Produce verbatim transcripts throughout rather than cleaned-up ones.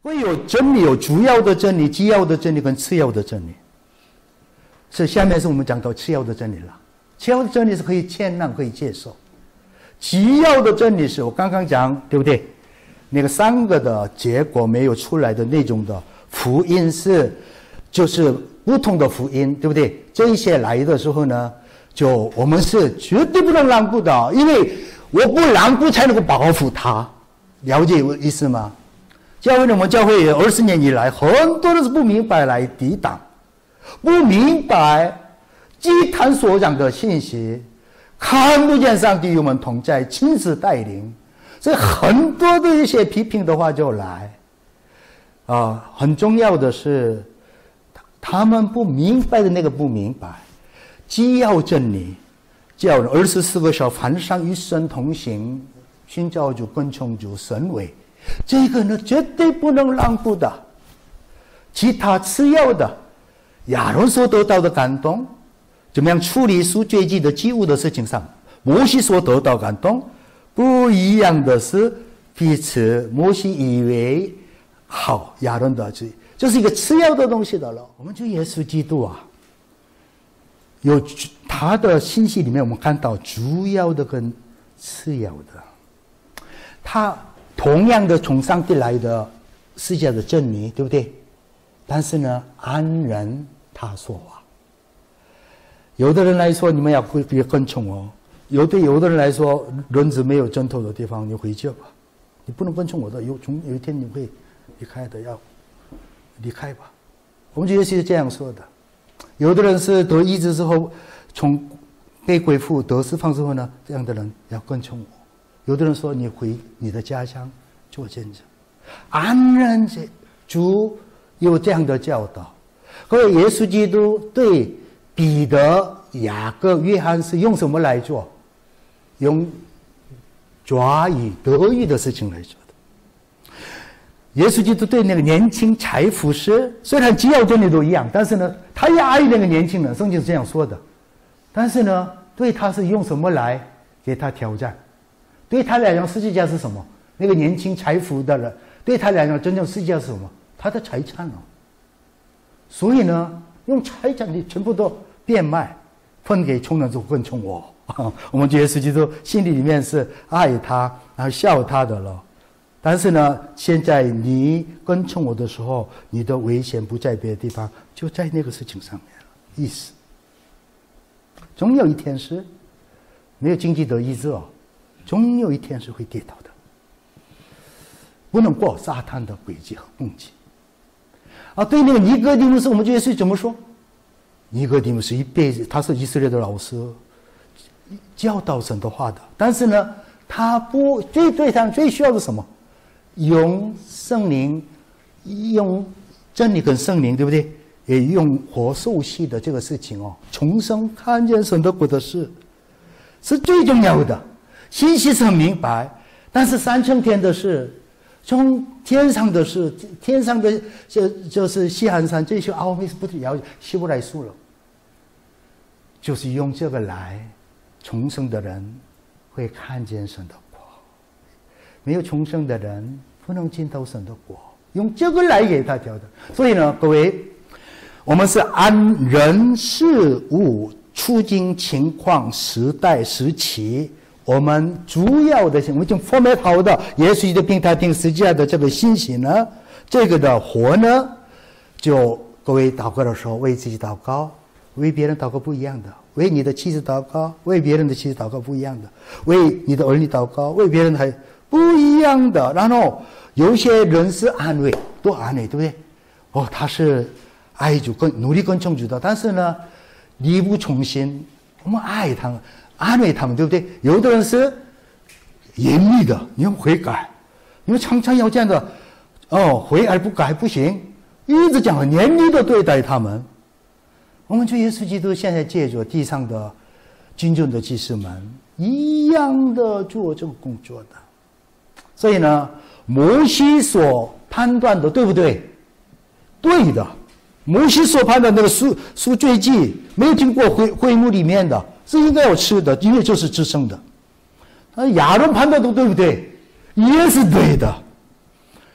会有真理，有主要的真理、基要的真理跟次要的真理。是下面是我们讲到次要的真理了。次要的真理是可以谦让、可以接受。基要的真理是我刚刚讲，对不对？那个三个的结果没有出来的那种的福音是，就是不同的福音，对不对？这一些来的时候呢，就我们是绝对不能让步的，因为我不让步才能够保护他。了解意思吗？教会我们教会二十年以来，很多人是不明白来抵挡，不明白祭坛所讲的信息，看不见上帝与我们同在，亲自带领，所以很多的一些批评的话就来。啊、呃，很重要的是，他们不明白的那个不明白，既要真理，叫二十四个小凡上与神同行，寻找主、跟从主、神为。这个呢，绝对不能让步的。其他次要的，亚伦所得到的感动，怎么样处理赎罪祭的祭物的事情上，摩西所得到感动，不一样的是彼此。摩西以为好，亚伦的这这是一个次要的东西的了。我们就耶稣基督啊，有他的信息里面，我们看到主要的跟次要的，他同样的从上帝来的世界的真理，对不对？但是呢，按人他说话。有的人来说，你们要别跟从我；有对有的人来说，轮子没有针头的地方，你回去吧，你不能跟从我的。有从有一天你会离开的，要离开吧。我们觉得是这样说的。有的人是得医治之后，从被恢复得释放之后呢，这样的人要跟从我。有的人说你回你的家乡做见证，安然这主有这样的教导。各位，耶稣基督对彼得、雅各、约翰是用什么来做？用抓鱼得鱼的事情来做的。耶稣基督对那个年轻财富师，虽然基要真理都一样，但是呢，他也爱那个年轻人，圣经是这样说的。但是呢，对他是用什么来给他挑战？对他来讲，世界家是什么？那个年轻财富的人，对他来讲，真正世界是什么？他的财产哦。所以呢，用财产的全部都变卖，分给穷人之后跟从我。我们耶稣基督心里里面是爱他，然后笑他的了。但是呢，现在你跟从我的时候，你的危险不在别的地方，就在那个事情上面了。意思，总有一天是没有经济得医治哦。总有一天是会跌倒的，不能过撒旦的轨迹和攻击。啊，对那个尼哥底母斯，我们这些是怎么说？尼哥底母斯一辈子，他是以色列的老师，教导神的话的。但是呢，他不最对他最需要的什么？用圣灵，用真理跟圣灵，对不对？也用活受洗的这个事情哦，重生看见神的国的事，是最重要的。信息是很明白，但是三层天的事，从天上的事，天上的就就是西汉山这些奥秘是不了解，希伯来书了，就是用这个来重生的人会看见神的国，没有重生的人不能进到神的国，用这个来给他调的。所以呢，各位，我们是按人事物、处境、情况、时代、时期。我们主要的，我们已经 format 好的耶稣基督并他定十字架的这个信息呢，这个的活呢，就各位祷告的时候为自己祷告，为别人祷告不一样的，为你的妻子祷告，为别人的妻子祷告不一样的，为你的儿女祷告，为别人还不一样的。然后有些人是安慰，多安慰，对不对？哦，他是爱主跟努力跟从主的，但是呢，力不从心，我们爱他们。安慰他们，对不对？有的人是严厉的，你要悔改，因为常常要这样的，哦，悔而不改不行，一直讲很严厉的对待他们。我们主耶稣基督现在借着地上的真正的祭司们一样的做这个工作的，所以呢，摩西所判断的对不对？对的，摩西所判断那个赎赎罪祭没有经过会会幕里面的。是应该要吃的，因为这是自生的。那亚伦判断都对不对？也是对的。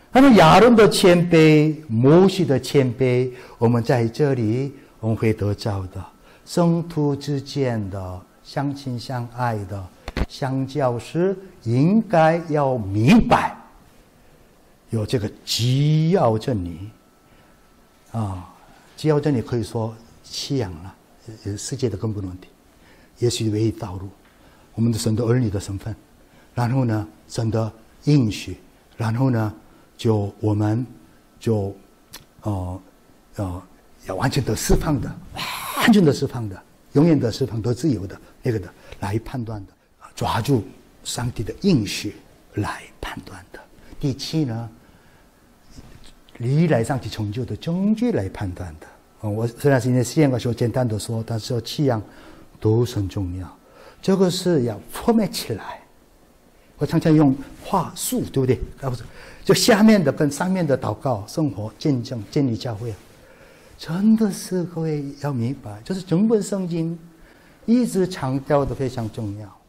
那么亚伦的谦卑，摩西的谦卑，我们在这里我们会得着的，圣徒之间的相亲相爱的相交时，应该要明白有这个基要真理啊，基要真理可以说信仰了，也是世界的根本问题，也是唯一道路。我们的神的儿女的身份，然后呢，神的应许，然后呢，就我们就呃呃要完全的释放的，完全的释放的，永远的释放得自由的那个的来判断的，抓住上帝的应许来判断的。第七呢，历来上帝成就的证据来判断的。嗯、我虽然是因为实验的时候简单的说，但是七样都很重要。这个是要 format 起来。我常常用话术，对不对？啊，不是，就下面的跟上面的祷告、生活、见证、建立教会，真的是各位要明白，就是整本圣经一直强调的非常重要。